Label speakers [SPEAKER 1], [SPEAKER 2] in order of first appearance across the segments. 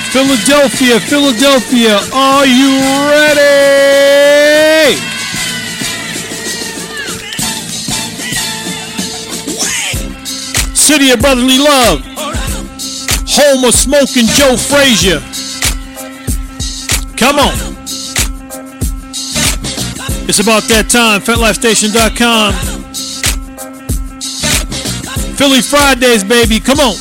[SPEAKER 1] Philadelphia, Philadelphia, are you ready? City of brotherly love, home of smoking Joe Frazier. Come on. It's about that time, FetLifeStation.com. Philly Fridays, baby, come on.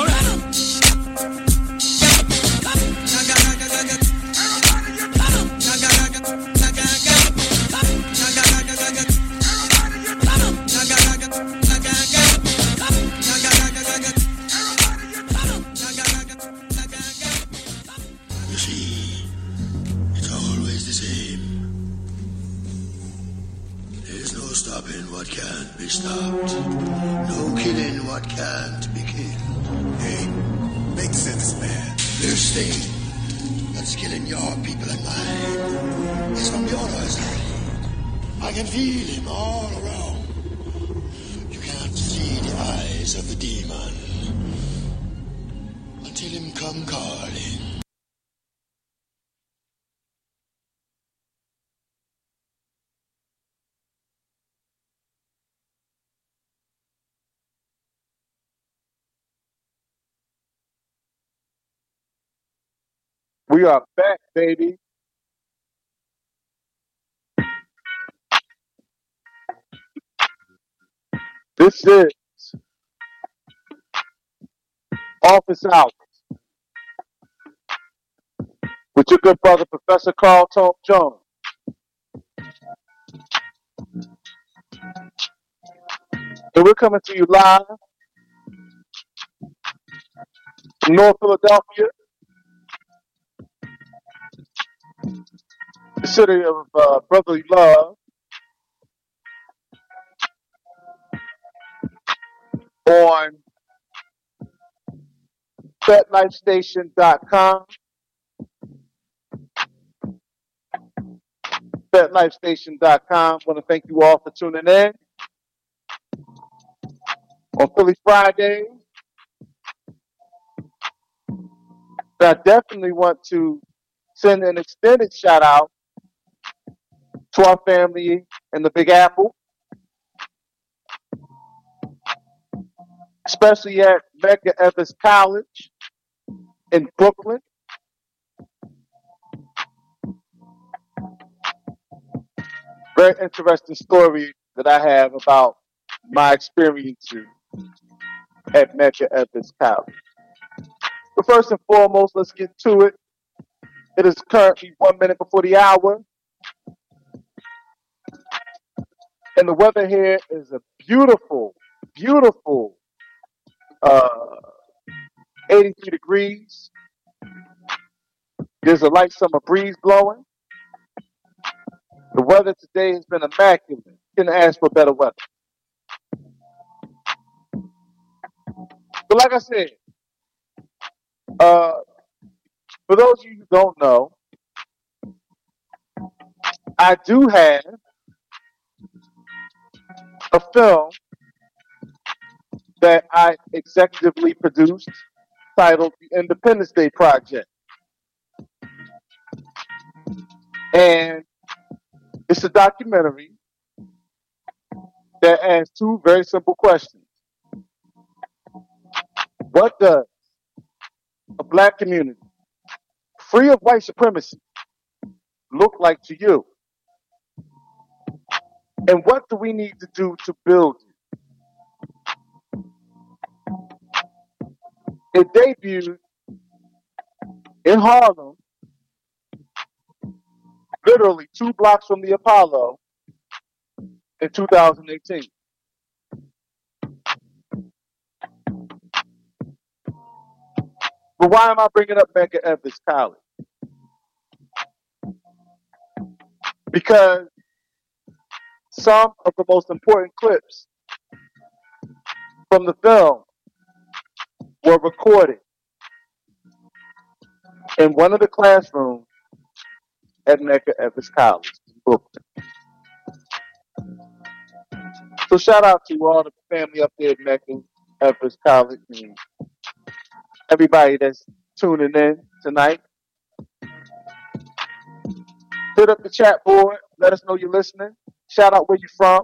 [SPEAKER 2] We are back, baby. This is Office Hours with your good brother, Professor Carl Tone Jones. And we're coming to you live from North Philadelphia, the city of brotherly love, on FetLifeStation.com. FetLifeStation.com. Want to thank you all for tuning in on Philly Friday. I definitely want to send an extended shout out to our family in the Big Apple, especially at Medgar Evers College in Brooklyn. Very interesting story that I have about my experiences at Medgar Evers College. But first and foremost, let's get to it. It is currently 1 minute before the hour. And the weather here is a beautiful, beautiful 83 degrees. There's a light summer breeze blowing. The weather today has been immaculate. Couldn't ask for better weather. But like I said, for those of you who don't know, I do have a film that I executively produced titled The Independence Day Project. And it's a documentary that asks two very simple questions. What does a black community free of white supremacy look like to you? And what do we need to do to build it? It debuted in Harlem, literally 2 blocks from the Apollo, in 2018. But why am I bringing up Medgar Evers College? Because some of the most important clips from the film were recorded in one of the classrooms at Medgar Evers College in Brooklyn. So shout out to all the family up there at Medgar Evers College and everybody that's tuning in tonight. Hit up the chat board. Let us know you're listening. Shout out where you're from.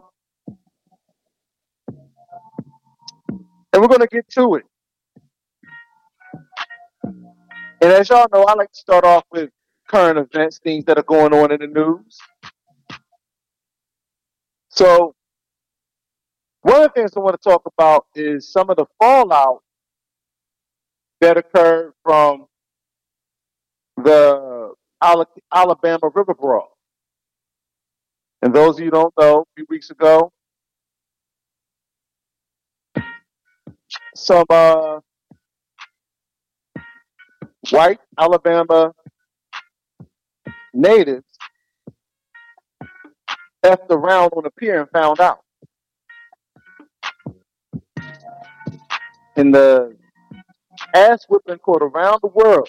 [SPEAKER 2] And we're going to get to it. And as y'all know, I like to start off with current events, things that are going on in the news. So, one of the things I want to talk about is some of the fallout that occurred from the Alabama River Brawl. And those of you who don't know, a few weeks ago, some white Alabama natives effed around on a pier and found out. And the ass whipping caught around the world.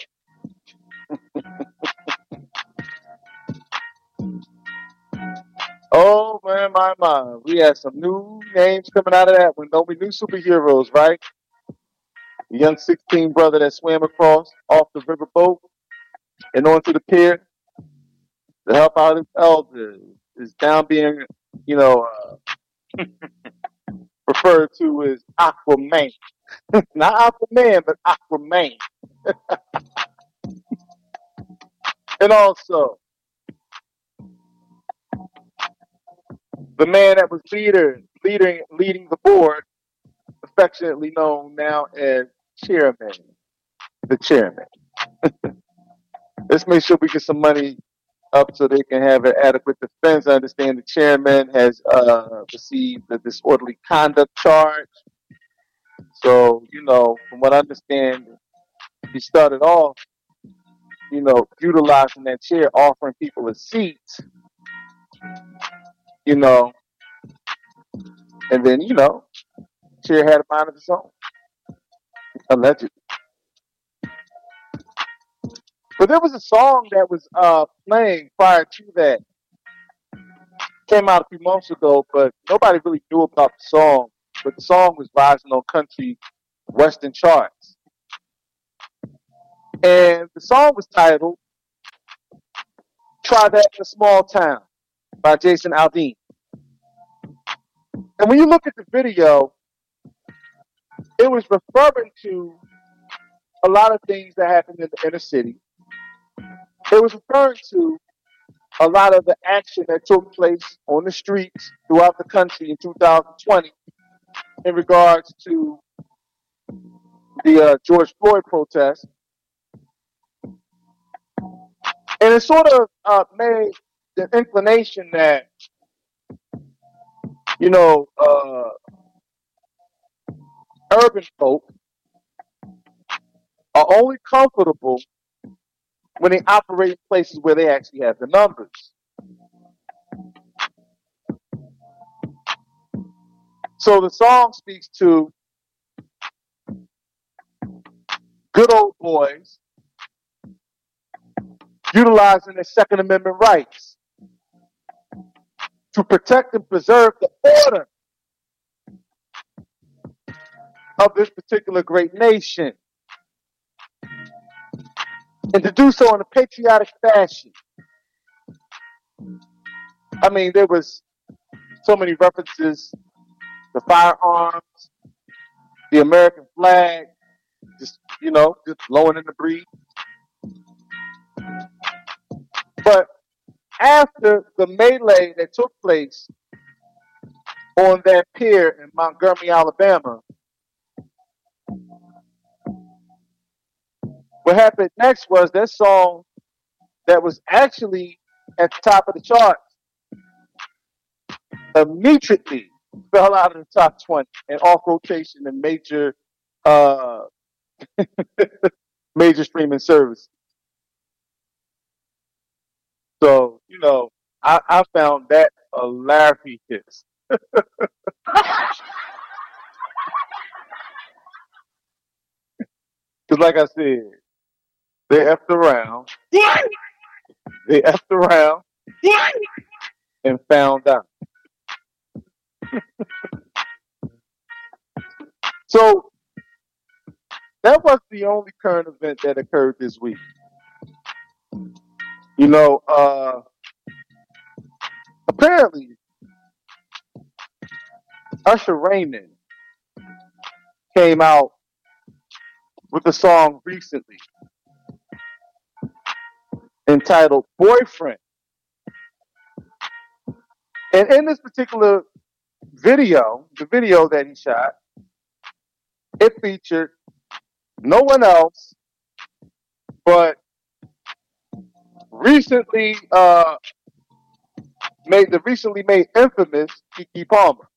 [SPEAKER 2] Oh man, my. We had some new names coming out of that one. Don't we? New superheroes, right? The young 16 brother that swam across off the riverboat and onto the pier to help out his elders is now being, referred to as Aquaman. Not Aquaman, but Aquaman. And also, the man that was leading the board, affectionately known now as chairman, the chairman. Let's make sure we get some money up so they can have an adequate defense. I understand the chairman has received a disorderly conduct charge. So, from what I understand, he started off, utilizing that chair, offering people a seat, and then, chair had a mind of its own, allegedly. But there was a song that was playing prior to that. Came out a few months ago, but nobody really knew about the song. But the song was rising on country western charts. And the song was titled Try That in a Small Town by Jason Aldean. And when you look at the video, it was referring to a lot of things that happened in the inner city. It was referring to a lot of the action that took place on the streets throughout the country in 2020 in regards to the George Floyd protest. And it sort of made the inclination that, urban folk are only comfortable when they operate in places where they actually have the numbers. So the song speaks to good old boys utilizing their Second Amendment rights to protect and preserve the order of this particular great nation, and to do so in a patriotic fashion. I mean, there was so many references to firearms, the American flag, just blowing in the breeze. But after the melee that took place on that pier in Montgomery, Alabama, what happened next was that song that was actually at the top of the charts immediately fell out of the top 20 and off rotation in major major streaming services. So, I found that hilarious. Because like I said, they effed around. They effed around and found out. So that was the only current event that occurred this week. You know, apparently Usher Raymond came out with a song recently entitled Boyfriend. And in this particular video, the video that he shot, it featured no one else but recently made infamous Keke Palmer,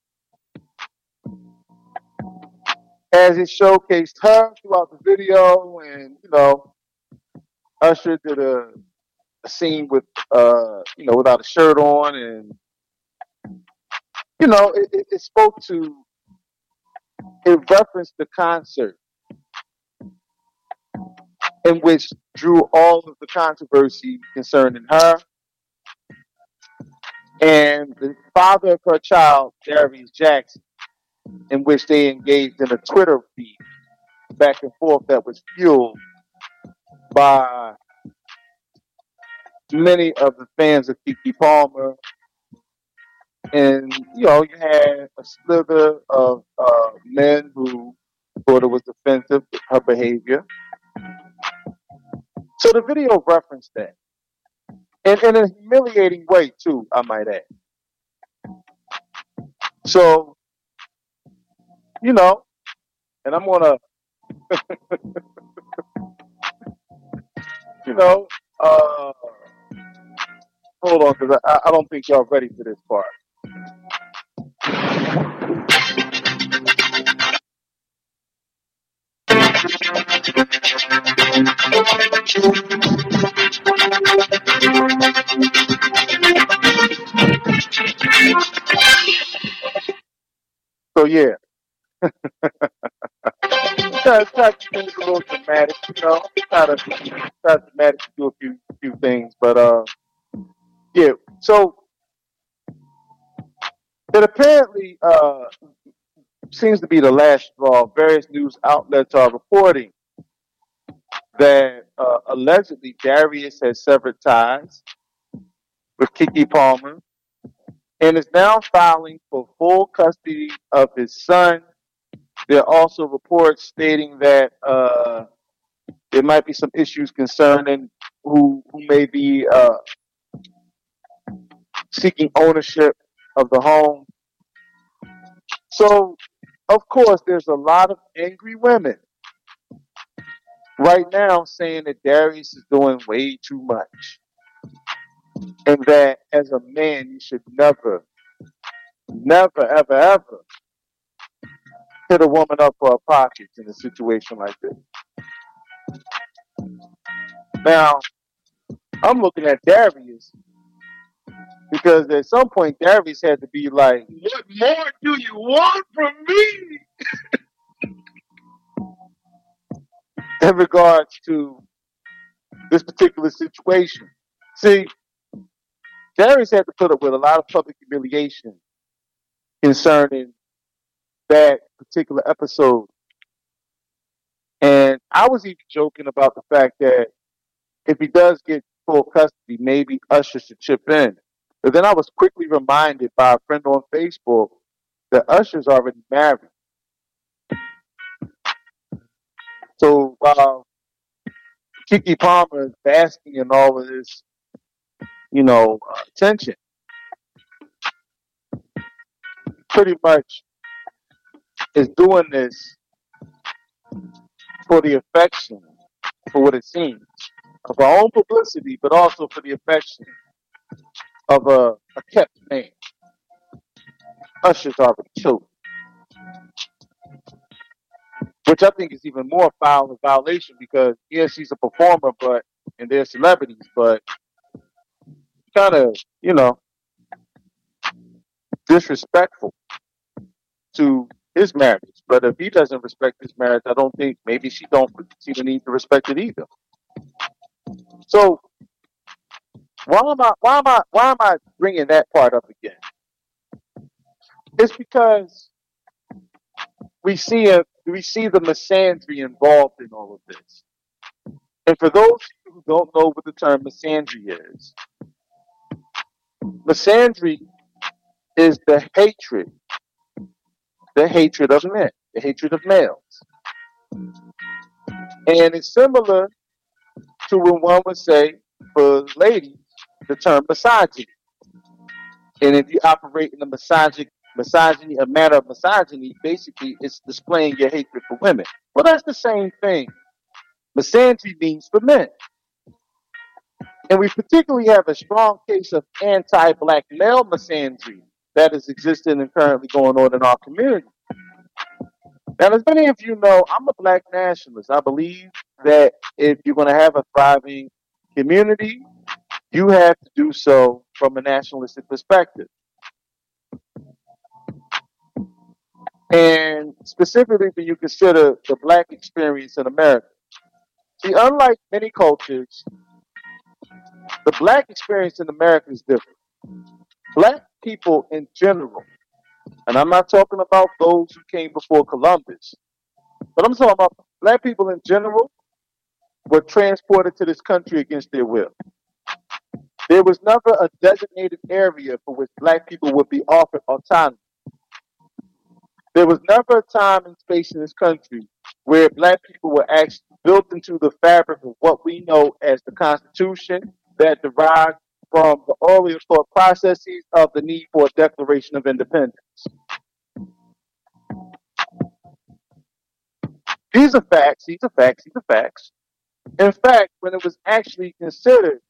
[SPEAKER 2] as it showcased her throughout the video. And Usher did a scene with without a shirt on, and it spoke to, it referenced the concert in which drew all of the controversy concerning her and the father of her child, Darius Jackson, in which they engaged in a Twitter feud back and forth that was fueled by many of the fans of Keke Palmer. And you had a slither of men who thought it was offensive, her behavior. So the video referenced that, and in a humiliating way too, I might add. So and I'm gonna hold on, because I don't think y'all ready for this part. So yeah, try to keep things a little dramatic, try dramatic to do a few things, but yeah. So it apparently seems to be the last straw. Various news outlets are reporting that allegedly Darius has severed ties with Keke Palmer and is now filing for full custody of his son. There are also reports stating that there might be some issues concerning who may be seeking ownership of the home. So, of course, there's a lot of angry women right now saying that Darius is doing way too much, and that as a man, you should never, ever, ever hit a woman up for her pockets in a situation like this. Now, I'm looking at Darius because at some point Darius had to be like, "What more do you want from me?" in regards to this particular situation. See, Darius had to put up with a lot of public humiliation concerning that particular episode. And I was even joking about the fact that if he does get full custody, maybe Usher should chip in. But then I was quickly reminded by a friend on Facebook that Usher's already married. So while Keke Palmer is basking in all of this, attention, pretty much is doing this for the affection, for what it seems, of her own publicity, but also for the affection of a kept man. Usher's already chosen, which I think is even more foul and violation because, yes, she's a performer, and they're celebrities, but kind of, disrespectful to his marriage. But if he doesn't respect his marriage, I don't think maybe she don't see the need to respect it either. So why am I bringing that part up again? It's because we see we see the misandry involved in all of this. And for those who don't know what the term misandry is, misandry is the hatred of men, the hatred of males. And it's similar to when one would say for ladies the term misogyny. And if you operate in a misogyny, a matter of misogyny, basically it's displaying your hatred for women. Well, that's the same thing. Misandry means for men. And we particularly have a strong case of anti-black male misandry that is existing and currently going on in our community. Now, as many of you know, I'm a black nationalist. I believe that if you're going to have a thriving community, you have to do so from a nationalistic perspective. And specifically when you consider the black experience in America. See, unlike many cultures, the black experience in America is different. Black people in general, and I'm not talking about those who came before Columbus, but I'm talking about black people in general were transported to this country against their will. There was never a designated area for which black people would be offered autonomy. There was never a time and space in this country where black people were actually built into the fabric of what we know as the Constitution that derived from the earlier thought processes of the need for a Declaration of Independence. These are facts. In fact, when it was actually considered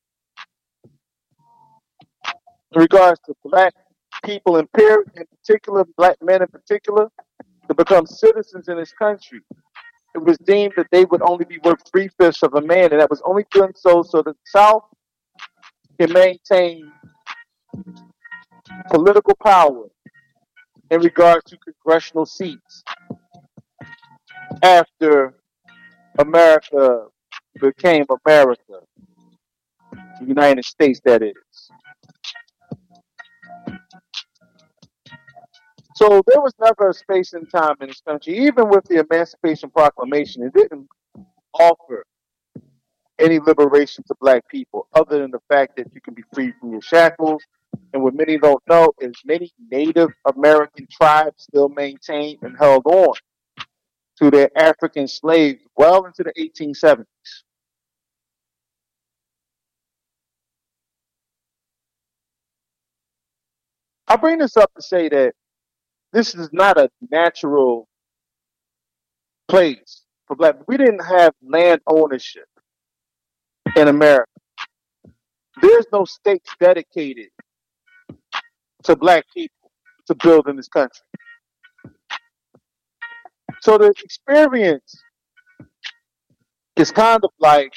[SPEAKER 2] in regards to black people in particular, black men in particular, to become citizens in this country, it was deemed that they would only be worth 3/5 of a man, and that was only done so that the South can maintain political power in regards to congressional seats after America became America, the United States, that is. So there was never a space and time in this country, even with the Emancipation Proclamation, it didn't offer any liberation to black people other than the fact that you can be freed from your shackles. And what many don't know is many Native American tribes still maintained and held on to their African slaves well into the 1870s. I bring this up to say that this is not a natural place for black people. We didn't have land ownership in America. There's no states dedicated to black people to build in this country. So the experience is kind of like,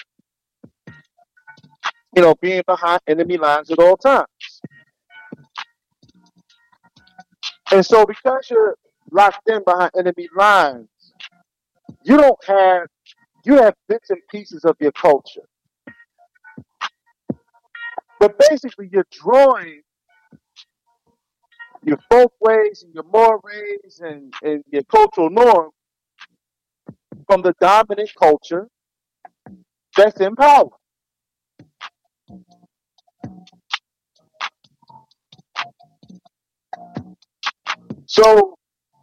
[SPEAKER 2] being behind enemy lines at all times. And so because you're locked in behind enemy lines, you have bits and pieces of your culture. But basically you're drawing your folkways and your mores and your cultural norms from the dominant culture that's in power. So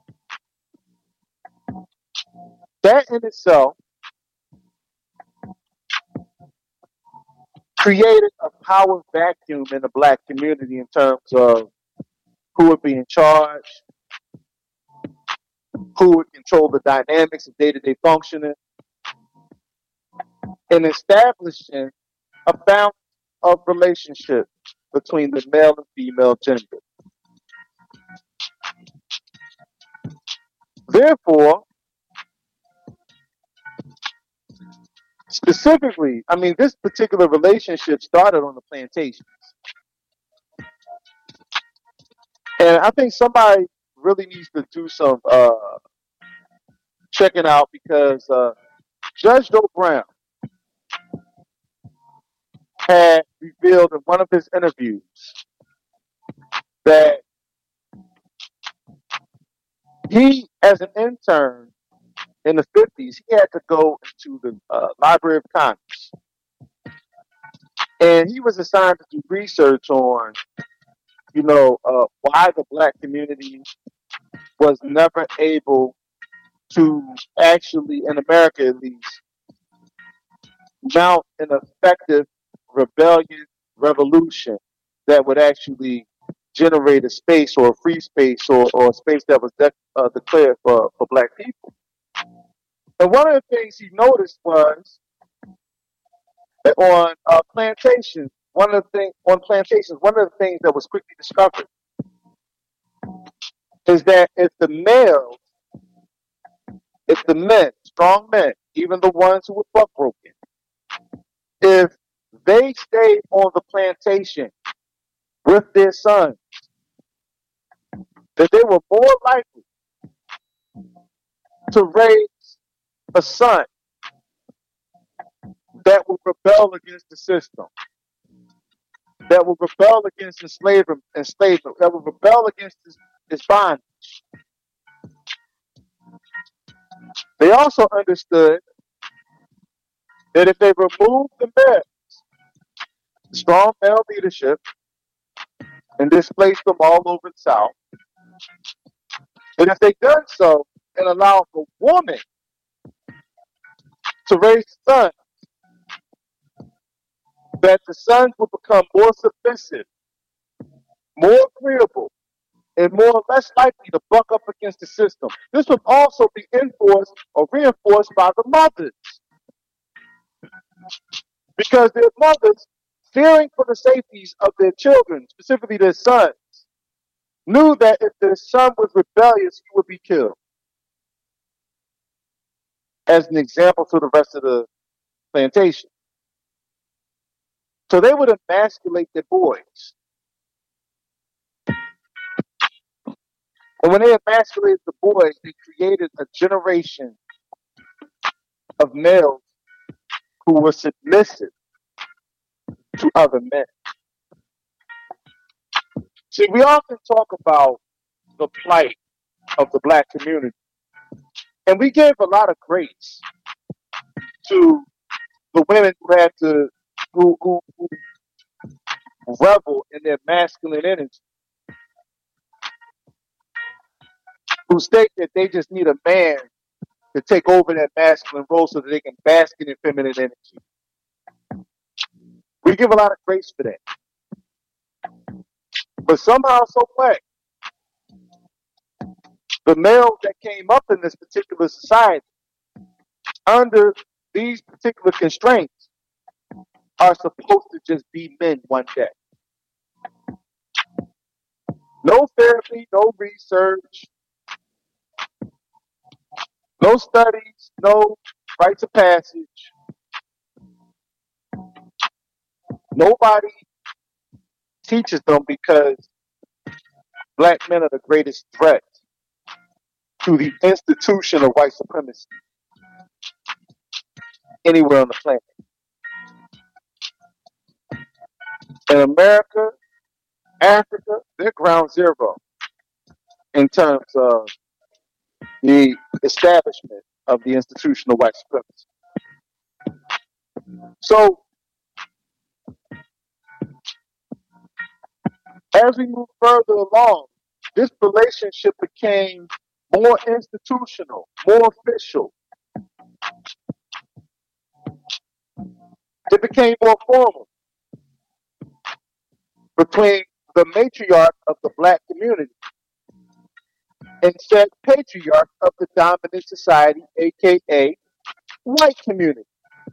[SPEAKER 2] that in itself created a power vacuum in the black community in terms of who would be in charge, who would control the dynamics of day-to-day functioning, and establishing a balance of relationships between the male and female gender. Therefore, specifically, this particular relationship started on the plantations. And I think somebody really needs to do some checking out because Judge Joe Brown had revealed in one of his interviews that he, as an intern, in the 50s, he had to go into the Library of Congress. And he was assigned to do research on, why the black community was never able to actually, in America at least, mount an effective rebellion revolution that would actually generate a space or a free space or a space that was declared for black people. And one of the things he noticed was that on plantations, one of the things that was quickly discovered is that if the men, strong men, even the ones who were buck broken, if they stayed on the plantation with their sons, that they were more likely to raise a son that would rebel against the system, that would rebel against enslavement, that would rebel against his bondage. They also understood that if they removed the men, strong male leadership, and displaced them all over the South, and if they done so and allowed the woman to raise sons, that the sons would become more submissive, more agreeable, and more or less likely to buck up against the system. This would also be enforced or reinforced by the mothers, because their mothers, fearing for the safeties of their children, specifically their sons, knew that if their son was rebellious, he would be killed. As an example to the rest of the plantation. So they would emasculate their boys. And when they emasculated the boys, they created a generation of males who were submissive to other men. See, we often talk about the plight of the black community, and we give a lot of grace to the women who revel in their masculine energy, who state that they just need a man to take over that masculine role so that they can bask in their feminine energy. We give a lot of grace for that. But somehow, some way, the males that came up in this particular society under these particular constraints are supposed to just be men one day. No therapy, no research, no studies, no rites of passage. Nobody teaches them because black men are the greatest threat to the institution of white supremacy anywhere on the planet. In America, Africa, they're ground zero in terms of the establishment of the institution of white supremacy. So, as we move further along, this relationship became more institutional, more official. It became more formal between the matriarch of the black community and said patriarch of the dominant society, aka white community.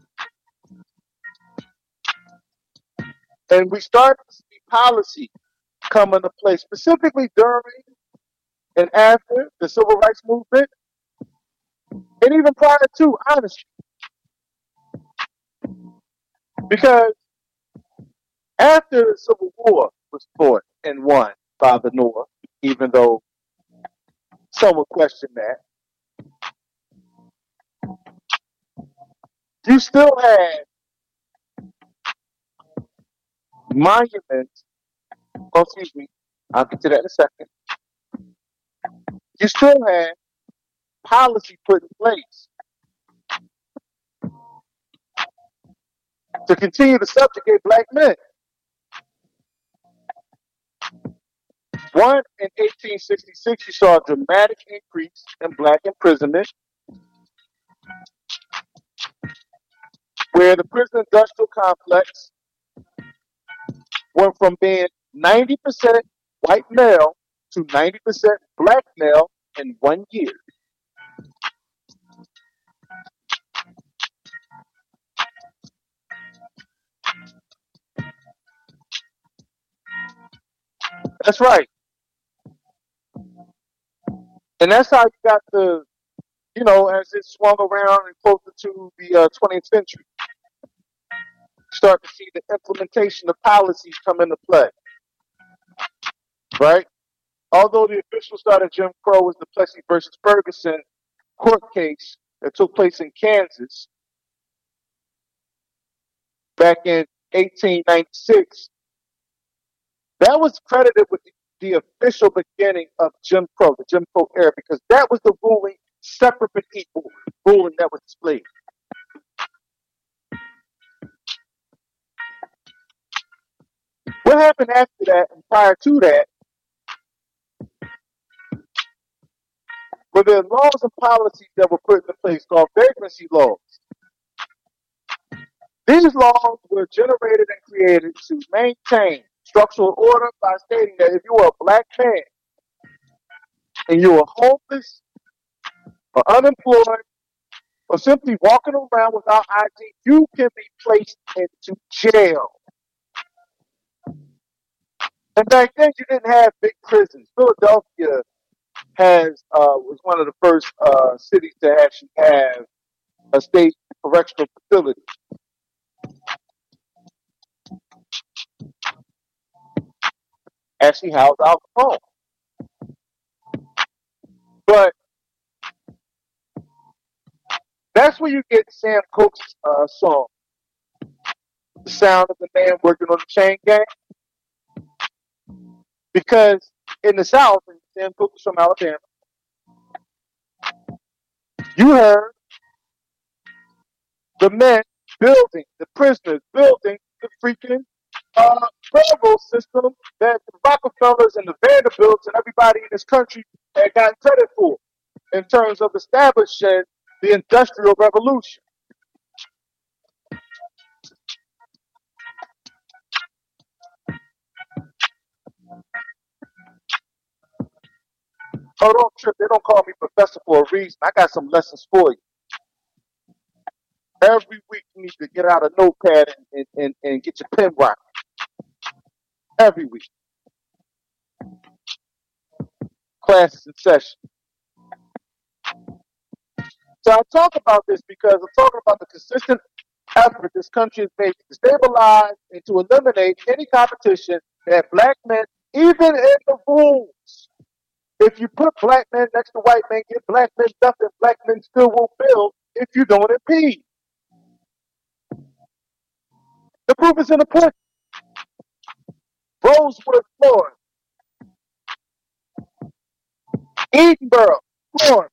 [SPEAKER 2] And we started to see policy come into play, specifically during and after the civil rights movement, and even prior to, honestly. Because after the Civil War was fought and won by the North, even though some would question that, you still had monuments. Oh, excuse me, I'll get to that in a second. You still had policy put in place to continue to subjugate black men. One, in 1866, you saw a dramatic increase in black imprisonment, where the prison industrial complex went from being 90% white male to 90% black male in 1 year. That's right. And that's how you got the, as it swung around and closer to the 20th century, start to see the implementation of policies come into play, right? Although the official start of Jim Crow was the Plessy versus Ferguson court case that took place in Kansas back in 1896, that was credited with the official beginning of Jim Crow, the Jim Crow era, because that was the ruling, separate but equal ruling that was displayed. What happened after that and prior to that were the laws and policies that were put into place called vagrancy laws. These laws were generated and created to maintain structural order by stating that if you are a black man and you are homeless or unemployed or simply walking around without ID, you can be placed into jail. And back then, you didn't have big prisons. Philadelphia was one of the first cities to actually have a state correctional facility. Actually housed Al Capone. But that's where you get Sam Cooke's song, "The Sound of the Man Working on the Chain Gang." Because in the South, and Sam Cooke is from Alabama, you heard the men building, the prisoners building the freaking railroad system that the Rockefellers and the Vanderbilts and everybody in this country had gotten credit for in terms of establishing the Industrial Revolution. Oh, don't trip. They don't call me professor for a reason. I got some lessons for you. Every week you need to get out a notepad and get your pen right. Every week. Classes in session. So I talk about this because I'm talking about the consistent effort this country is making to stabilize and to eliminate any competition that black men, even in the rules, if you put black men next to white men, give black men nothing, black men still will build if you don't impede. The proof is in the pudding. Rosewood, Florida. Edinburgh, Florida.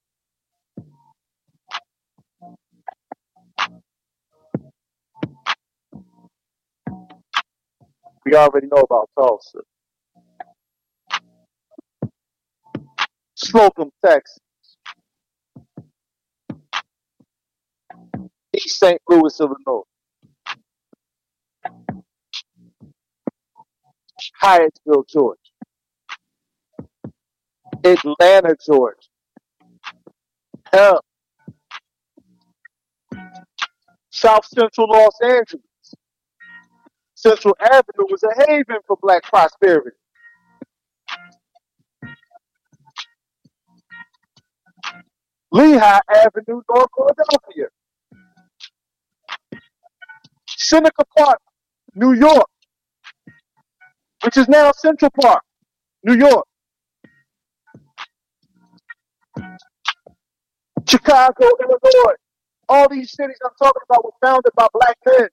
[SPEAKER 2] We already know about Tulsa. Slocum, Texas. East St. Louis, Illinois. Hyattsville, Georgia. Atlanta, Georgia. Hell, South Central Los Angeles. Central Avenue was a haven for black prosperity. Lehigh Avenue, North Philadelphia. Seneca Park, New York, which is now Central Park, New York. Chicago, Illinois. All these cities I'm talking about were founded by black men.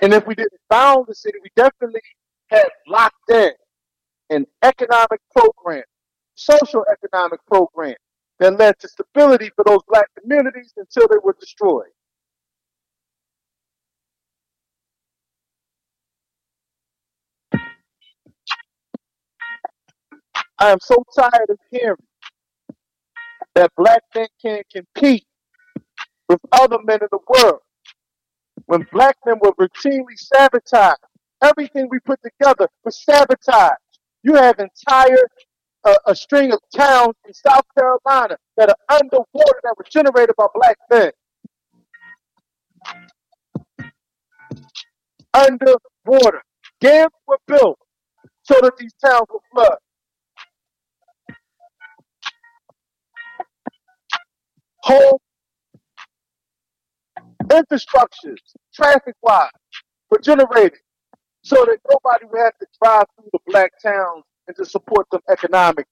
[SPEAKER 2] And if we didn't found the city, we definitely had locked in an economic program, social economic program that led to stability for those black communities until they were destroyed. I am so tired of hearing that black men can't compete with other men in the world when black men were routinely sabotaged. Everything we put together was sabotaged. You have entire a string of towns in South Carolina that are underwater that were generated by black men. Underwater. Dams were built so that these towns would flood. Whole infrastructures, traffic-wise, were generated so that nobody would have to drive through the black towns and to support them economically.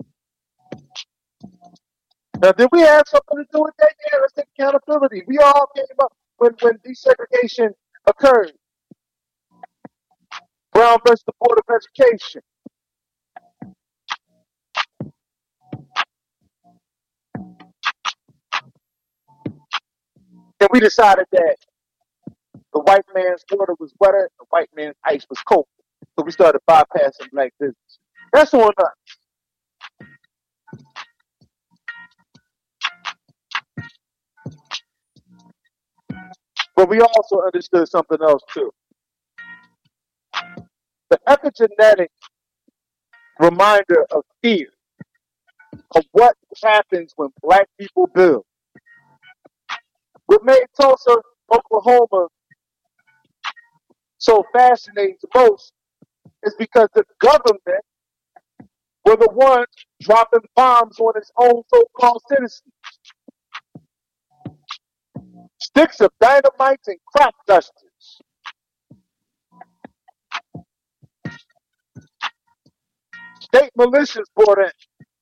[SPEAKER 2] Now, did we have something to do with that? Yeah, let's take accountability. We all came up when desegregation occurred. Brown versus the Board of Education. And we decided that the white man's water was wetter, the white man's ice was cold. So we started bypassing black business. That's on us. But we also understood something else too. The epigenetic reminder of fear of what happens when black people build. What made Tulsa, Oklahoma so fascinating to most is because the government were the ones dropping bombs on its own so-called citizens. Sticks of dynamite and crop dusters. State militias brought in.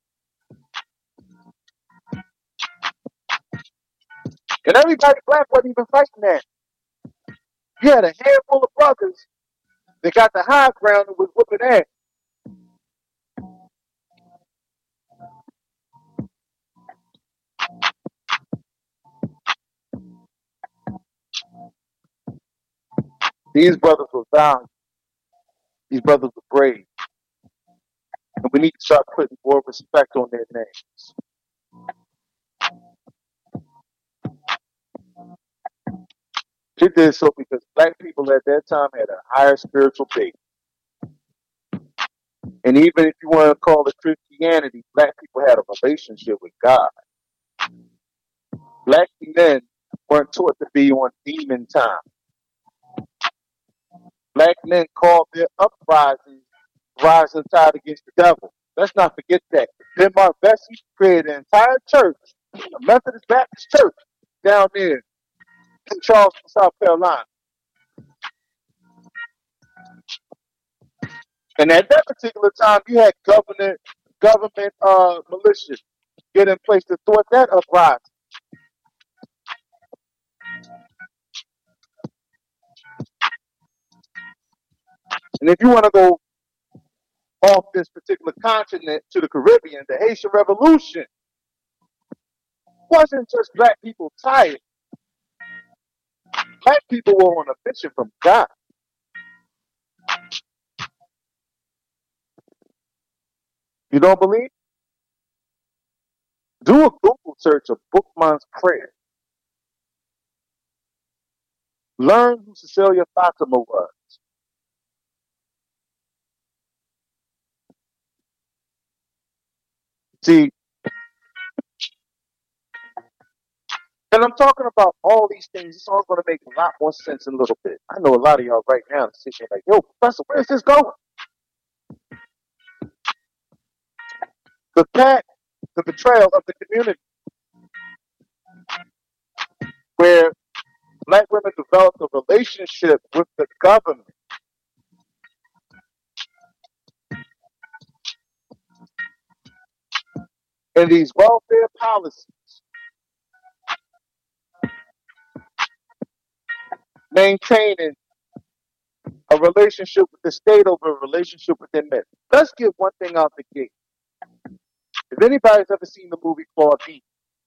[SPEAKER 2] And everybody black wasn't even fighting that. You had a handful of brothers that got the high ground and was whooping ass. These brothers were valiant. These brothers were brave. And we need to start putting more respect on their names. They did so because black people at that time had a higher spiritual base. And even if you want to call it Christianity, black people had a relationship with God. Black men weren't taught to be on demon time. Black men called their uprisings rising tide against the devil. Let's not forget that. Then Mark Vesey created an entire church, a Methodist Baptist church, down there in Charleston, South Carolina. And at that particular time, you had government militia get in place to thwart that uprising. And if you want to go off this particular continent to the Caribbean, the Haitian Revolution wasn't just black people tired. Black people were on a mission from God. You don't believe? Do a Google search of Bookman's Prayer. Learn who Cecilia Fatima was. See, and I'm talking about all these things. It's all going to make a lot more sense in a little bit. I know a lot of y'all right now are sitting like, yo, Professor, where's this going? The betrayal of the community, where black women developed a relationship with the government. And these welfare policies maintaining a relationship with the state over a relationship with their men. Let's get one thing out the gate. If anybody's ever seen the movie Claudine,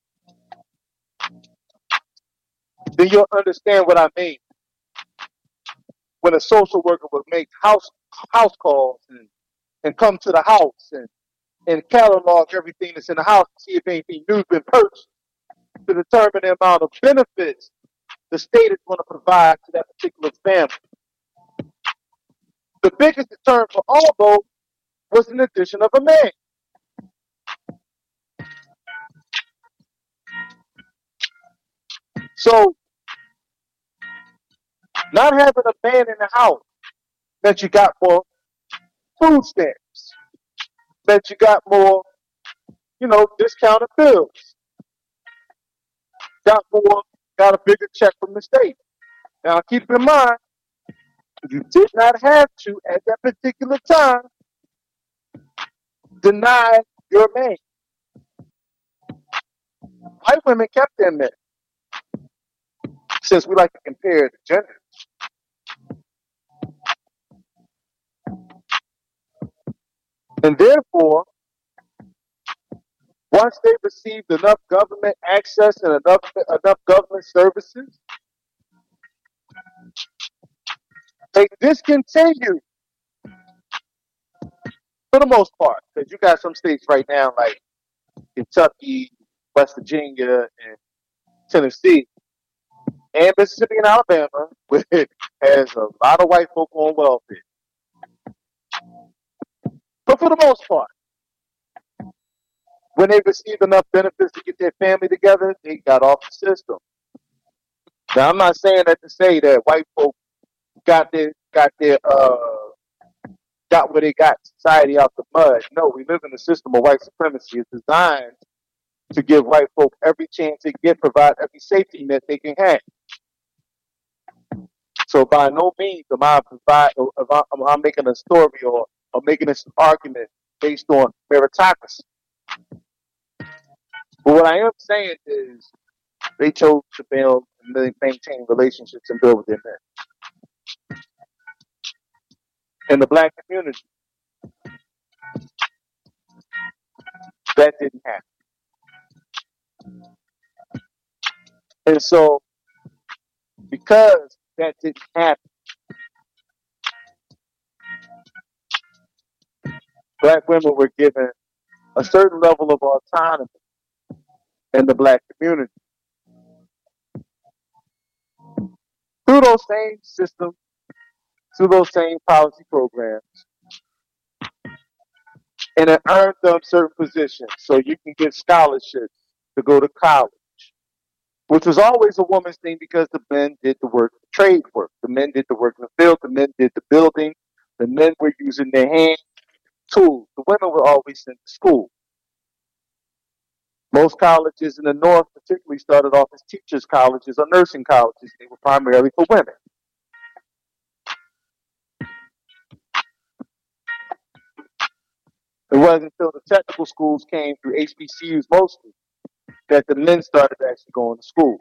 [SPEAKER 2] then you'll understand what I mean when a social worker would make house calls and come to the house and catalog everything that's in the house to see if anything new's been purchased to determine the amount of benefits the state is going to provide to that particular family. The biggest deterrent for all those was an addition of a man. So not having a man in the house meant you got more food stamps, meant you got more, discounted bills, got a bigger check from the state. Now keep in mind, you did not have to at that particular time deny your man. White women kept their men, since we like to compare the genders. And therefore, once they received enough government access and enough government services, they discontinued, for the most part, because you got some states right now like Kentucky, West Virginia, and Tennessee, and Mississippi and Alabama, which has a lot of white folk on welfare. But for the most part, when they received enough benefits to get their family together, they got off the system. Now, I'm not saying that to say that white folk got where they got society out the mud. No, we live in a system of white supremacy. It's designed to give white folk every chance they get, provide every safety net they can have. So by no means am I making a story or making this argument based on meritocracy. But what I am saying is they chose to build and maintain relationships and build with their men. In the black community, that didn't happen. And so, because that didn't happen, black women were given a certain level of autonomy in the black community. Through those same systems, through those same policy programs, and it earned them certain positions. So you can get scholarships to go to college, which was always a woman's thing because the men did the work, the trade work. The men did the work in the field. The men did the building. The men were using their hands, tools. The women were always sent to school. Most colleges in the North particularly started off as teachers' colleges or nursing colleges. They were primarily for women. It wasn't until the technical schools came through HBCUs mostly that the men started actually going to school.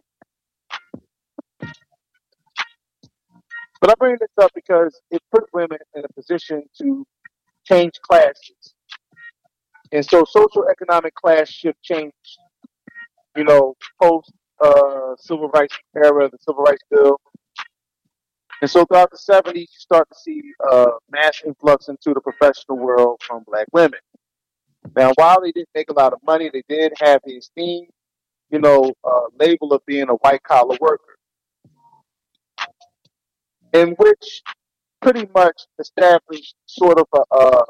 [SPEAKER 2] But I bring this up because it put women in a position to change classes. And so social economic class shift changed, post civil rights era, the civil rights bill. And so throughout the 70s, you start to see mass influx into the professional world from black women. Now, while they didn't make a lot of money, they did have the esteemed, label of being a white-collar worker, in which pretty much established sort of a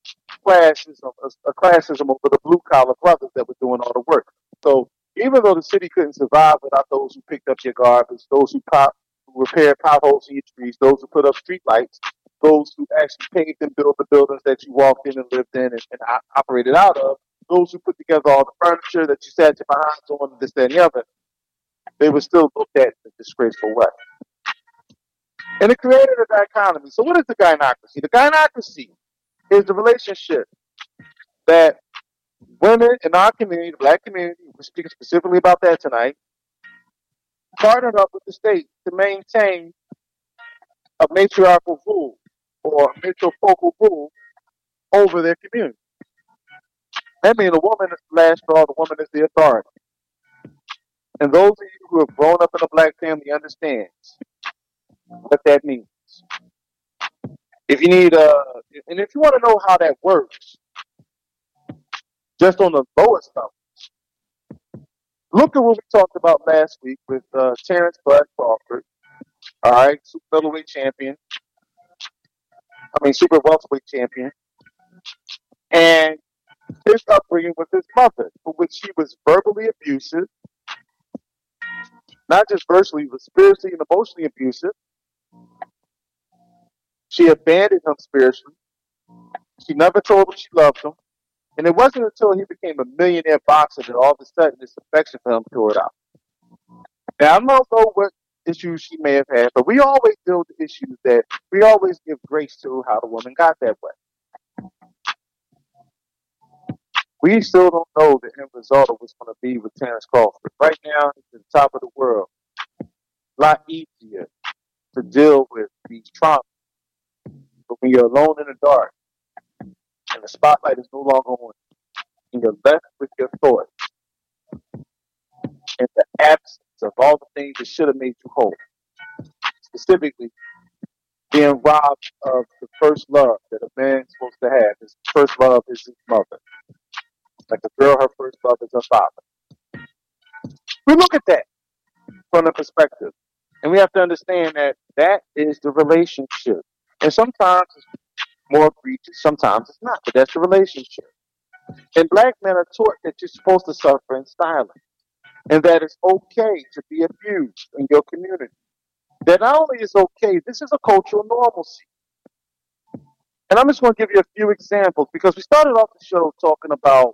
[SPEAKER 2] classism over the blue-collar brothers that were doing all the work. So even though the city couldn't survive without those who picked up your garbage, those who repaired potholes in your streets, those who put up street lights, those who actually paved and built the buildings that you walked in and lived in and operated out of, those who put together all the furniture that you sat your behinds on, this, that, and the other, they were still looked at in a disgraceful way. And it created a dichotomy. So what is the gynocracy? The gynocracy is the relationship that women in our community, the black community, we're speaking specifically about that tonight, partnered up with the state to maintain a matriarchal rule or matrifocal rule over their community. That means the woman is the last straw, the woman is the authority. And those of you who have grown up in a black family understands what that means. If you need and if you want to know how that works, just on the lowest level, look at what we talked about last week with Terrence Bud Crawford, all right, super middleweight champion, super welterweight champion, and his upbringing with his mother, for which she was verbally abusive, not just verbally, but spiritually and emotionally abusive. She abandoned him spiritually. She never told him she loved him. And it wasn't until he became a millionaire boxer that all of a sudden this affection for him tore it out. Now, I don't know what issues she may have had, but we always deal with issues that we always give grace to how the woman got that way. We still don't know the end result of what's going to be with Terrence Crawford. Right now, he's at the top of the world. A lot easier to deal with these traumas. But when you're alone in the dark and the spotlight is no longer on you, and you're left with your thoughts and the absence of all the things that should have made you whole, specifically being robbed of the first love that a man's supposed to have. His first love is his mother. Like a girl, her first love is her father. We look at that from the perspective, and we have to understand that that is the relationship. And sometimes it's more egregious, sometimes it's not, but that's the relationship. And black men are taught that you're supposed to suffer in silence, and that it's okay to be abused in your community. That not only is okay, this is a cultural normalcy. And I'm just going to give you a few examples because we started off the show talking about,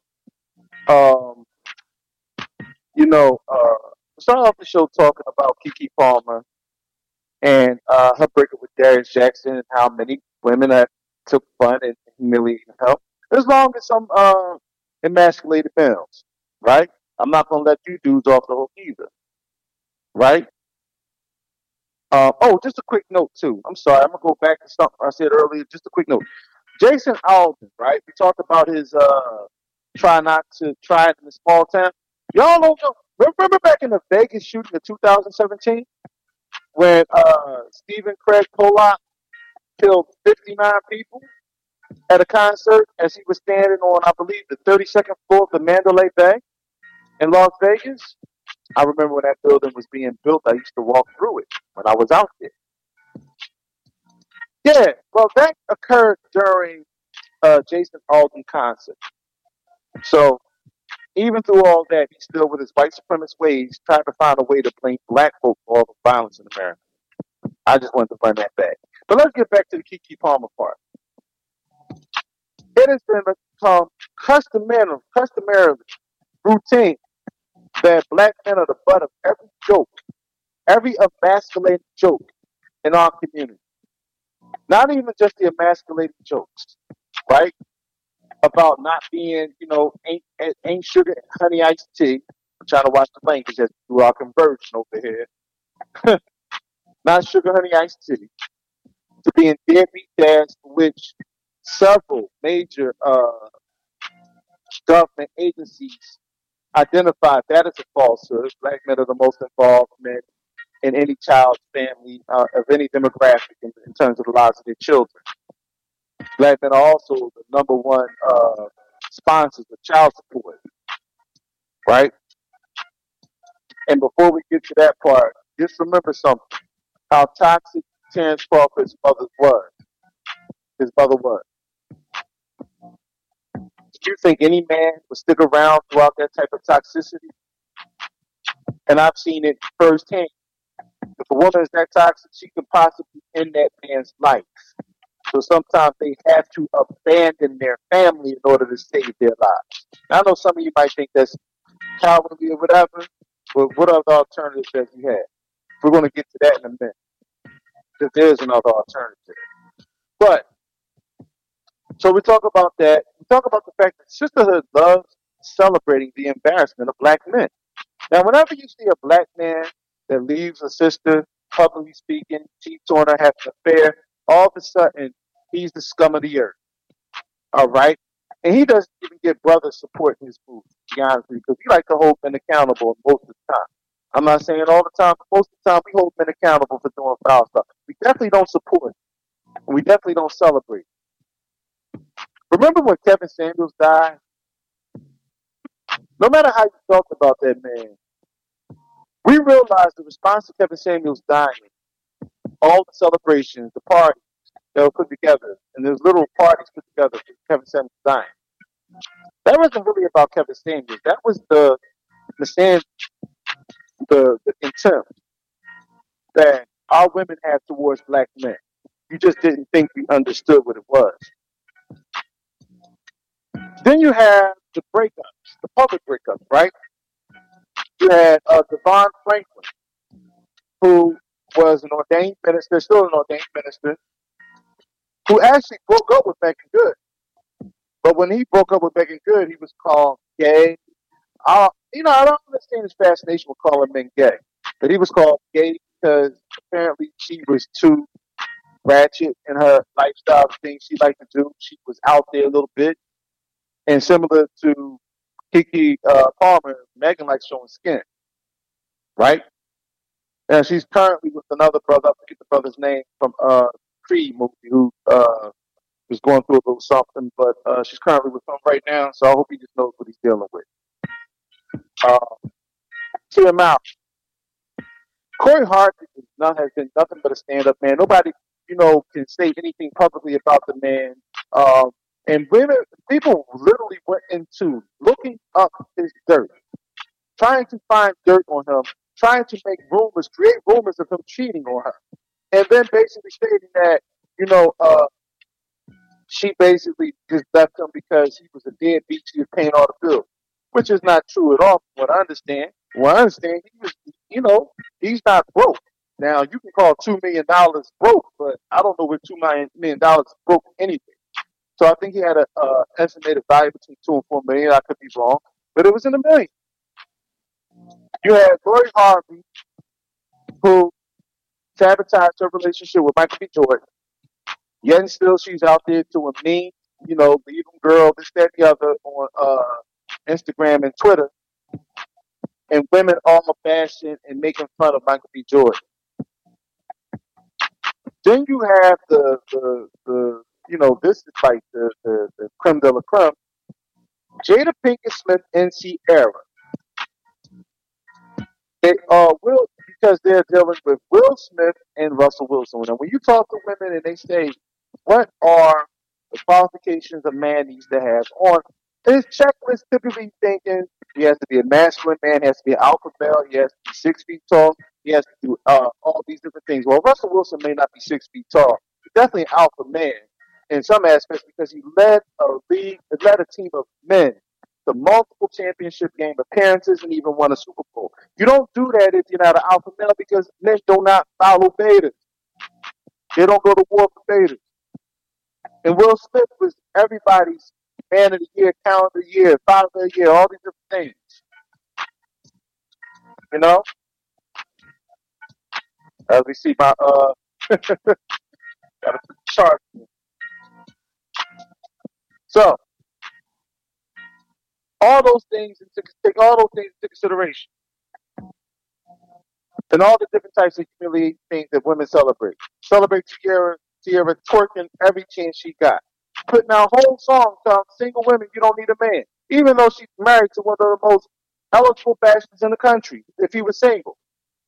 [SPEAKER 2] Keke Palmer and her breakup with Darius Jackson and how many women that took fun and humiliating her. As long as some emasculated males, right? I'm not going to let you dudes off the hook either, right? Just a quick note too. I'm sorry, I'm gonna go back to something I said earlier. Just a quick note. Jason Alden, right? We talked about his try not to try it in a small town. Y'all know, remember back in the Vegas shooting of 2017 when Stephen Craig Pollock killed 59 people at a concert as he was standing on, I believe, the 32nd floor of the Mandalay Bay in Las Vegas? I remember when that building was being built, I used to walk through it when I was out there. Yeah, well, that occurred during Jason Alden concert. So even through all that, he's still with his white supremacist ways trying to find a way to blame black folk for all the violence in America. I just wanted to run that back. But let's get back to the Keke Palmer part. It has been become customarily routine that black men are the butt of every joke, every emasculating joke in our community. Not even just the emasculating jokes, right? About not being, ain't sugar, honey, iced tea. I'm trying to watch the language as we do our conversion over here. Not sugar, honey, iced tea. To being deadbeat dads, which several major government agencies identified that as a falsehood. Black men are the most involved men in any child's family of any demographic in terms of the lives of their children. Black men are also the number one sponsors of child support, right? And before we get to that part, just remember something: how toxic Terrence Crawford's mother was. His mother was. Do you think any man would stick around throughout that type of toxicity? And I've seen it firsthand. If a woman is that toxic, she could possibly end that man's life. So sometimes they have to abandon their family in order to save their lives. Now, I know some of you might think that's cowardly or whatever, but what other alternatives have you had? We're going to get to that in a minute, because there's another alternative. But, so we talk about that. We talk about the fact that sisterhood loves celebrating the embarrassment of black men. Now, whenever you see a black man that leaves a sister publicly speaking, cheats on her, has an affair. All of a sudden, he's the scum of the earth. All right. And he doesn't even get brothers support in his move, to be honest with you, because we like to hold men accountable most of the time. I'm not saying all the time, but most of the time we hold men accountable for doing foul stuff. We definitely don't support it. And we definitely don't celebrate. Remember when Kevin Samuels died? No matter how you felt about that man, we realized the response to Kevin Samuels dying, all the celebrations, the parties that were put together, and there's little parties put together for Kevin Samuels dying. That wasn't really about Kevin Samuels. That was the the contempt that our women have towards black men. You just didn't think we understood what it was. Then you have the breakups, the public breakups, right? You had Devon Franklin, who was an ordained minister, still an ordained minister, who actually broke up with Megan Good. But when he broke up with Megan Good, he was called gay. I don't understand his fascination with calling men gay, but he was called gay because apparently she was too ratchet in her lifestyle, the things she liked to do. She was out there a little bit, and similar to Kiki Palmer, Megan likes showing skin, right? And she's currently with another brother. I forget the brother's name from Creed movie, who was going through a little something, but she's currently with him right now. So I hope he just knows what he's dealing with. To him out. Corey Hart has been nothing but a stand-up man. Nobody, can say anything publicly about the man. And people literally went into looking up his dirt, trying to find dirt on him, trying to make rumors, create rumors of him cheating on her, and then basically stating that, she basically just left him because he was a deadbeat. She was paying all the bills, which is not true at all. From what I understand, he was, he's not broke. Now you can call $2 million broke, but I don't know where $2 million broke anything. So I think he had a estimated value between 2 and 4 million. I could be wrong, but it was in the million. You had Lori Harvey, who sabotaged her relationship with Michael B. Jordan. Yet and still, she's out there doing mean, leave them girl, this, that, and the other on Instagram and Twitter, and women all bashing and making fun of Michael B. Jordan. Then you have the this is like the creme de la creme, Jada Pinkett Smith and Ciara. They will because they're dealing with Will Smith and Russell Wilson. And when you talk to women and they say, what are the qualifications a man needs to have on his checklist, typically thinking he has to be a masculine man, he has to be an alpha male, he has to be 6 feet tall, he has to do all these different things. Well, Russell Wilson may not be 6 feet tall. He's definitely an alpha man in some aspects because he led a team of men to multiple championship game appearances and even won a Super Bowl. You don't do that if you're not an alpha male because men do not follow betas. They don't go to war for betas. And Will Smith was everybody's man of the year, calendar year, father of the year, all these different things. As we see my got a chart. So all those things take all those things into consideration. And all the different types of humiliating things that women celebrate. Celebrate Ciara twerking every chance she got. Putting out whole songs telling single women you don't need a man. Even though she's married to one of the most eligible bastards in the country, if he was single.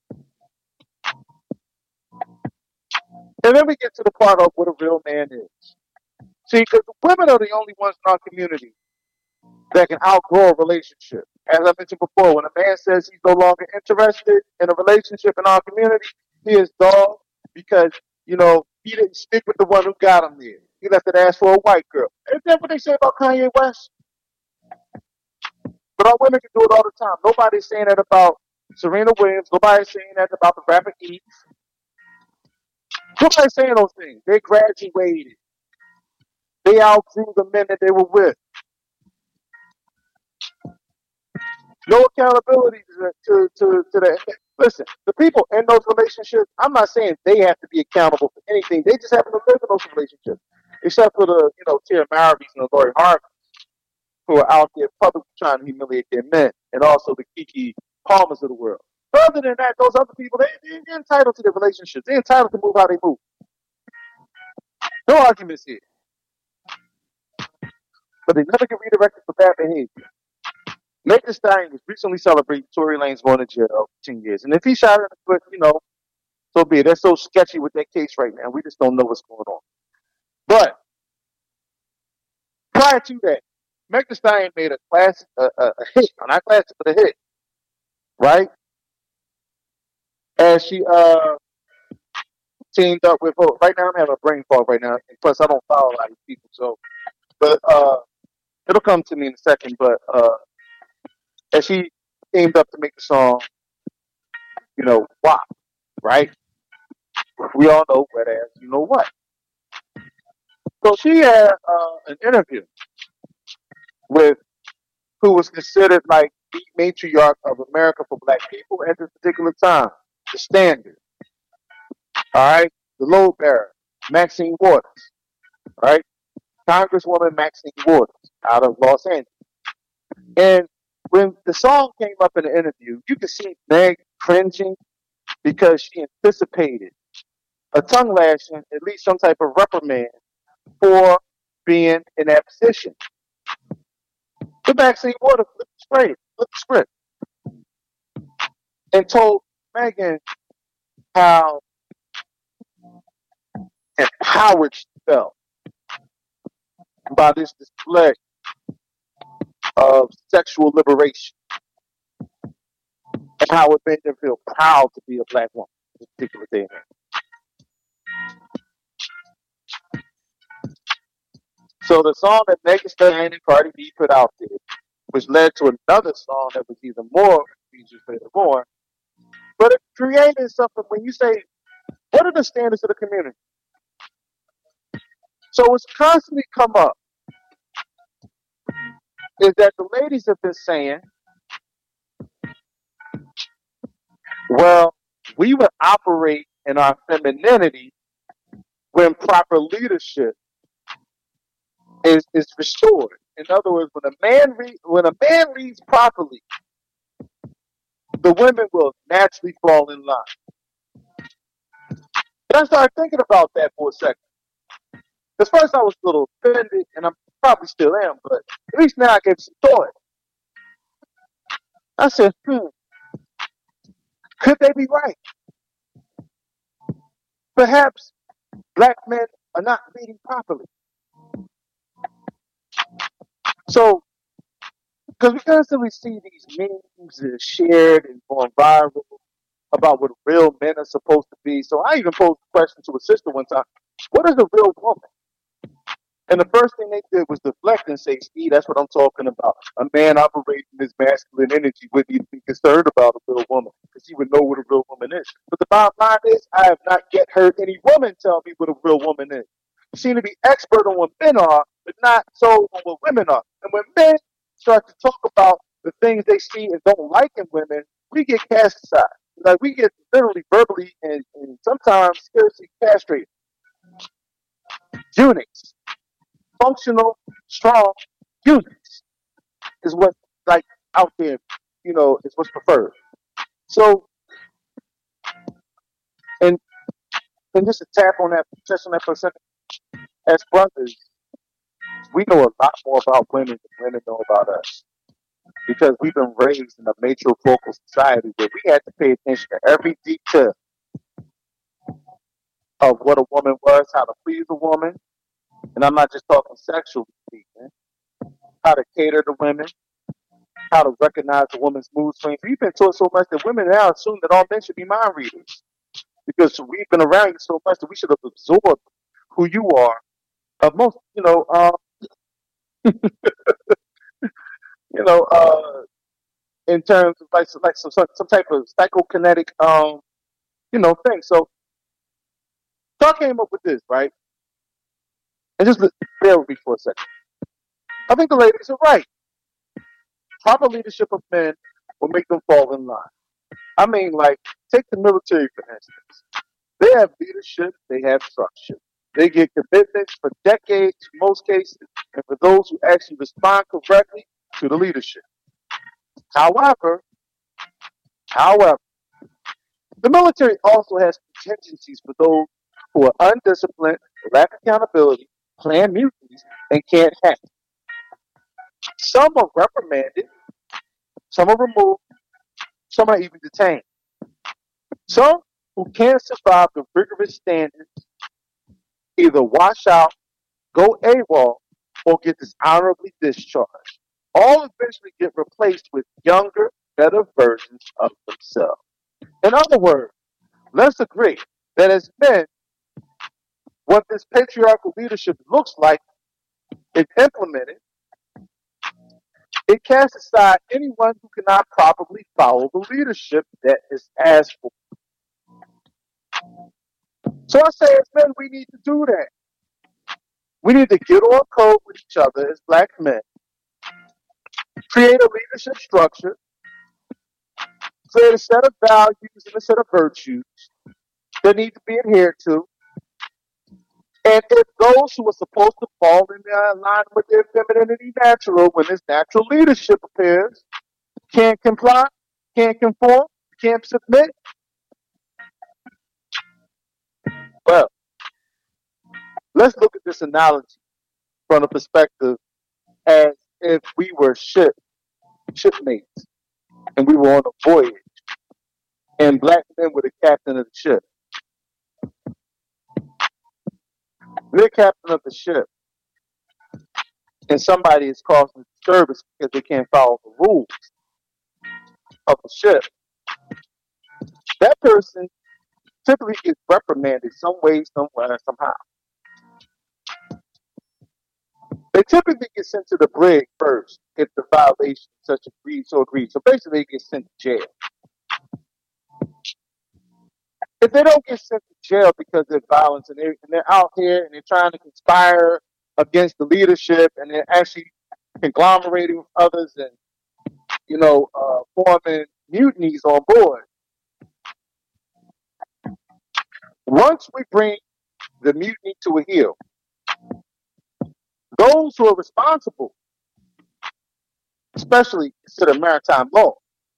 [SPEAKER 2] And then we get to the part of what a real man is. See, because women are the only ones in our community that can outgrow a relationship. As I mentioned before, when a man says he's no longer interested in a relationship in our community, he is dog because, he didn't stick with the one who got him there. He left it ass for a white girl. Isn't that what they say about Kanye West? But our women can do it all the time. Nobody's saying that about Serena Williams. Nobody's saying that about the rapper Eve. Nobody's saying those things. They graduated. They outgrew the men that they were with. No accountability to the Listen, the people in those relationships, I'm not saying they have to be accountable for anything. They just happen to live in those relationships. Except for the, Tia Mowry's and the Lori Harvey who are out there publicly trying to humiliate their men, and also the Kiki Palmers of the world. Other than that, those other people, they're entitled to their relationships. They're entitled to move how they move. No arguments here. But they never get redirected for bad behavior. Meg Thee Stallion was recently celebrating Tory Lanez going to jail for 10 years. And if he shot her in the foot, so be it. They're so sketchy with that case right now. We just don't know what's going on. But prior to that, Meg Thee Stallion made a classic, a hit, not classic, but a hit, right? As she teamed up with, right now I'm having a brain fog right now. And plus, I don't follow a lot of people, so, but it'll come to me in a second. But as she teamed up to make the song, WAP, right? We all know wet ass, you know what? So she had an interview with who was considered like the matriarch of America for Black people at this particular time, the Standard. All right, the load bearer, Maxine Waters. All right, Congresswoman Maxine Waters out of Los Angeles. And when the song came up in the interview, you could see Meg cringing because she anticipated a tongue lashing, at least some type of reprimand for being in that position. The Maxine Waters flipped the script, and told Megan how empowered she felt by this display of sexual liberation, and how it made her feel proud to be a Black woman this particular day. So the song that Meg Thee Stallion and Cardi B put out there, which led to another song that was even more features later on, but it created something. When you say, what are the standards of the community? So it's constantly come up is that the ladies have been saying, well, we would operate in our femininity when proper leadership is restored. In other words, when a man leads properly, the women will naturally fall in line. And I started thinking about that for a second. Because first I was a little offended, and I probably still am, but at least now I gave some thought. I said, could they be right? Perhaps Black men are not leading properly. So, because we constantly see these memes shared and going viral about what real men are supposed to be. So I even posed a question to a sister one time, what is a real woman? And the first thing they did was deflect and say, Steve, that's what I'm talking about. A man operating his masculine energy wouldn't even be concerned about a real woman because he would know what a real woman is. But the bottom line is, I have not yet heard any woman tell me what a real woman is. You seem to be expert on what men are, but not so on what women are. And when men start to talk about the things they see and don't like in women, we get cast aside. Like we get literally verbally and sometimes seriously castrated. Eunuchs. Functional, strong units is what like out there, is what's preferred. So, and just to tap on that, touch on that for a second, as brothers, we know a lot more about women than women know about us because we've been raised in a matriarchal society where we had to pay attention to every detail of what a woman was, how to please a woman. And I'm not just talking sexually speaking, how to cater to women, how to recognize a woman's mood swings. We've been taught so much that women now assume that all men should be mind readers because we've been around you so much that we should have absorbed who you are. Of most, in terms of like some type of psychokinetic, thing. So I came up with this, right? And just bear with me for a second. I think the ladies are right. Proper leadership of men will make them fall in line. I mean, like, take the military for instance. They have leadership, they have structure. They get commitments for decades, in most cases, and for those who actually respond correctly to the leadership. However, however, the military also has contingencies for those who are undisciplined, lack accountability, plan mutinies, and can't hack. Some are reprimanded, some are removed, some are even detained. Some who can't survive the rigorous standards either wash out, go AWOL, or get dishonorably discharged. All eventually get replaced with younger, better versions of themselves. In other words, let's agree that as men, what this patriarchal leadership looks like, if implemented, it casts aside anyone who cannot properly follow the leadership that is asked for. So I say, as men, we need to do that. We need to get on code with each other as black men, create a leadership structure, create a set of values and a set of virtues that need to be adhered to. And if those who are supposed to fall in line with their femininity natural, when this natural leadership appears, can't comply, can't conform, can't submit, well, let's look at this analogy from the perspective as if we were shipmates, and we were on a voyage, and black men were the captain of the ship. We're captain of the ship, and somebody is causing disturbance because they can't follow the rules of the ship. That person typically gets reprimanded some way, somewhere, somehow. They typically get sent to the brig first if the violation is such agreed. So basically, they get sent to jail. If they don't get sent to jail because of violence and they're out here and they're trying to conspire against the leadership and they're actually conglomerating with others and forming mutinies on board. Once we bring the mutiny to a heel, those who are responsible, especially consider maritime law,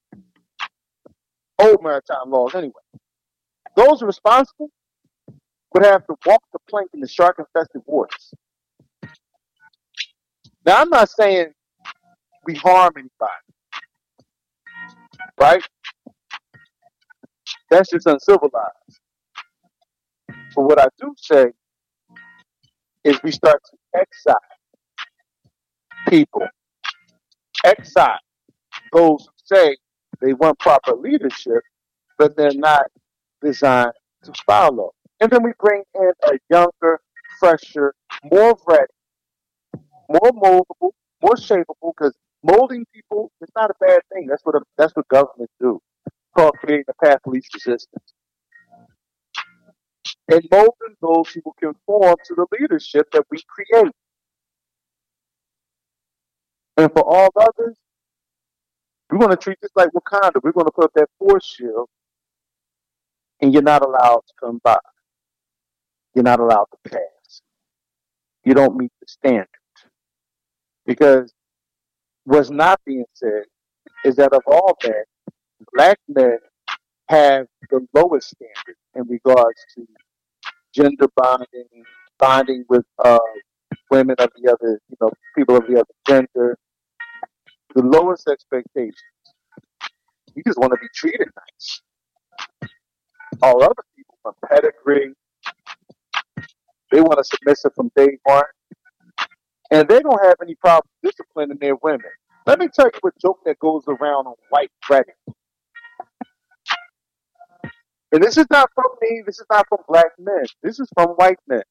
[SPEAKER 2] old maritime laws anyway, those responsible would have to walk the plank in the shark-infested waters. Now, I'm not saying we harm anybody, right? That's just uncivilized. But what I do say is we start to excise people, excise those who say they want proper leadership, but they're not designed to follow. And then we bring in a younger, fresher, more ready, more moldable, more shapeable, because molding people is not a bad thing. That's what governments do. It's called creating a path of least resistance. And molding those who will conform to the leadership that we create. And for all others, we're going to treat this like Wakanda. We're going to put up that force shield, and you're not allowed to come by. You're not allowed to pass. You don't meet the standard. Because what's not being said is that of all men, black men have the lowest standard in regards to gender bonding with women of the other, people of the other gender, the lowest expectations. You just want to be treated nice. All other people from pedigree, they want to submissive from day one, and they don't have any problem disciplining their women. Let me tell you a joke that goes around on white Reddit. And this is not from me, this is not from black men, this is from white men.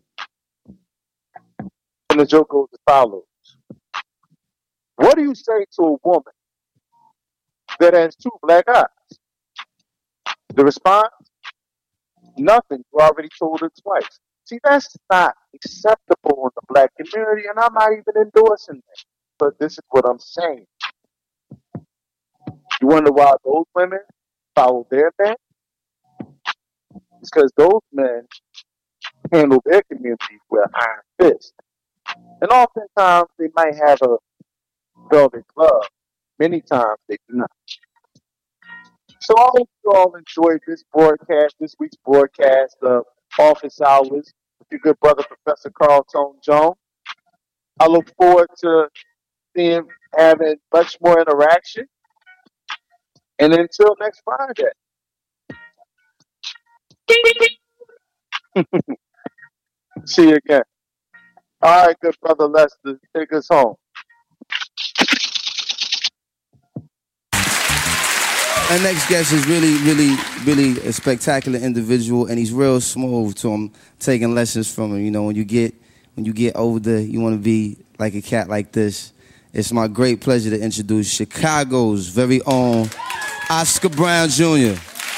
[SPEAKER 2] And the joke goes as follows. What do you say to a woman that has two black eyes? The response? Nothing. You already told her twice. See, that's not acceptable in the black community, and I'm not even endorsing that. But this is what I'm saying. You wonder why those women follow their men is because those men handle their communities with an iron fist. And oftentimes they might have a velvet glove. Many times they do not. So I hope you all enjoyed this week's broadcast of Office Hours with your good brother, Professor Carl Tone Jones. I look forward to having much more interaction. And until next Friday. See you again. All right, good brother Lester, take us home.
[SPEAKER 3] Our next guest is really a spectacular individual, and he's real smooth. So I'm taking lessons from him. You know, when you get older, you want to be like a cat like this. It's my great pleasure to introduce Chicago's very own Oscar Brown Jr.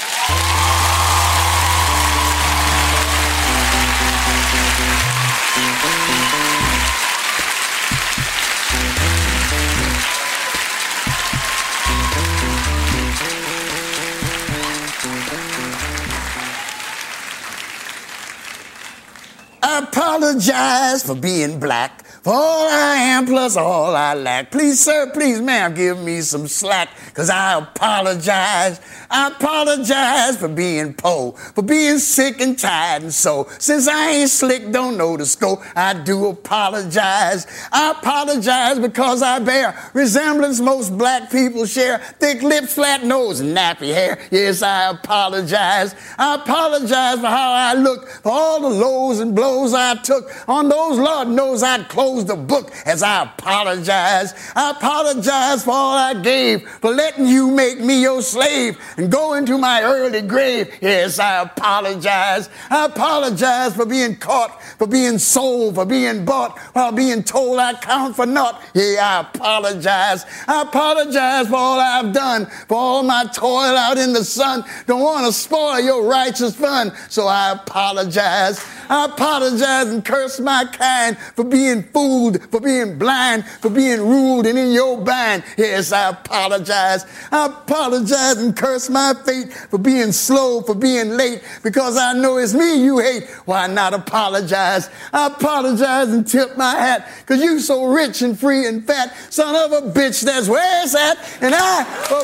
[SPEAKER 4] I apologize for being black, for all I am plus all I lack. Please, sir, please, ma'am, give me some slack, cause I apologize. I apologize for being poor, for being sick and tired and so. Since I ain't slick, don't know the scope, I do apologize. I apologize because I bear resemblance most black people share. Thick lips, flat nose, and nappy hair. Yes, I apologize. I apologize for how I look, for all the lows and blows I took. On those, Lord knows I'd close the book as I apologize. I apologize for all I gave, for letting you make me your slave and go into my early grave. Yes, I apologize. I apologize for being caught, for being sold, for being bought, while being told I count for naught. Yeah, I apologize. I apologize for all I've done, for all my toil out in the sun. Don't want to spoil your righteous fun, so I apologize. I apologize and curse my kind for being fooled, for being blind, for being ruled and in your bind. Yes, I apologize. I apologize and curse my fate for being slow, for being late, because I know it's me you hate. Why not apologize? I apologize and tip my hat, cause you so rich and free and fat. Son of a bitch, that's where it's at, and I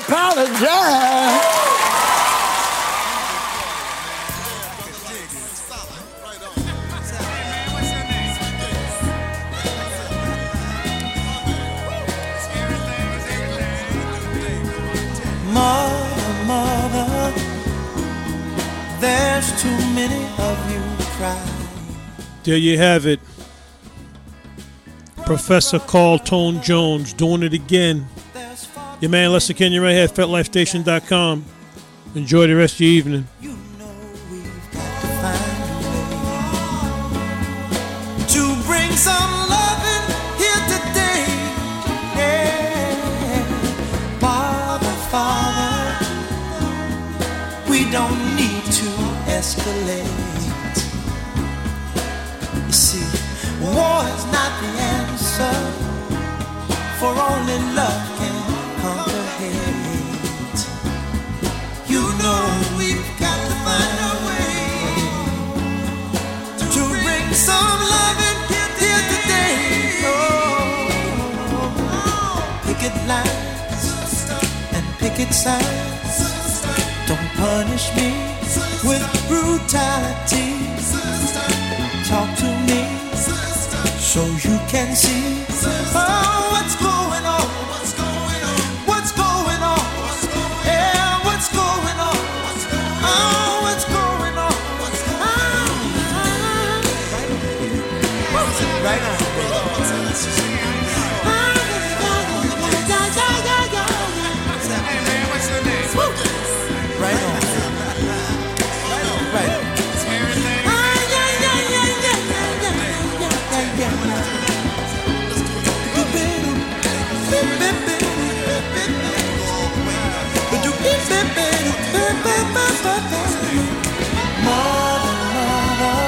[SPEAKER 4] apologize.
[SPEAKER 5] Mother, there's too many of you to cry.
[SPEAKER 1] There you have it. Professor Carl Tone Jones doing it again. Your man Lester Kenyon right here at FetLifeStation.com. Enjoy the rest of your evening.
[SPEAKER 5] You know we've got to find a way to bring some loving here today. Yeah. Father, we don't need to escalate. You see, war is not the answer, for only love can conquer hate. You know we've got to find a way to bring some loving here today. Oh, picket lines and picket signs, don't punish me with brutality. Talk to me so you can see what's going on. What's going on? Yeah, what's going on? Oh, what's going on? Right on. Hey man, what's your name? Right on. Right on. Mother,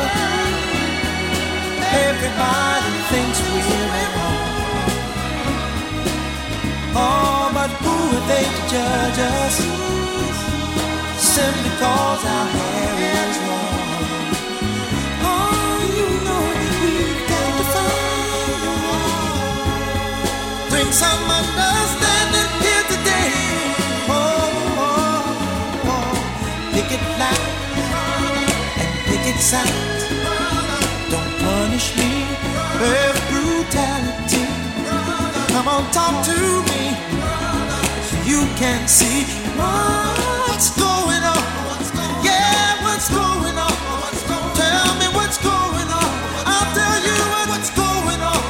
[SPEAKER 5] everybody thinks we're at home. Oh, but who are they to judge us? simply cause our hair is long. Oh, you know we've got to find a way. Bring some understanding here today. Oh, oh, oh. Pick it loud and pick it sound. Don't punish me with brutality. Come on, talk to me so you can see what's going on. Yeah, what's going on? Tell me what's going on. I'll tell you what's going on.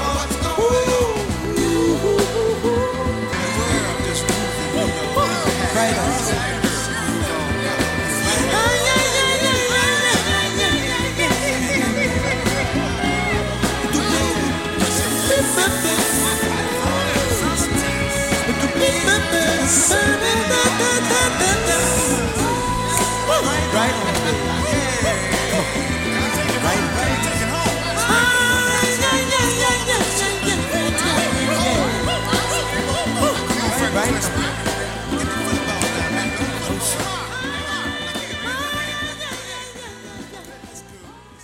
[SPEAKER 5] Right on. Right.